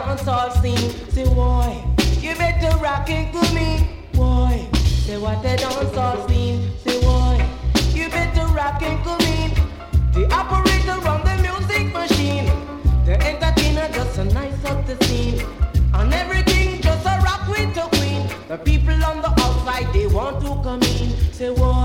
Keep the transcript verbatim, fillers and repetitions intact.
dance all scene. Say why? You better rock it to me. Why? Say what the dance all scene. Say why? You better rock it to me. The operator on the music machine. The entertainer just a nice up the scene. And everything just a rock with the queen. The people on the outside they want to come in. Say why?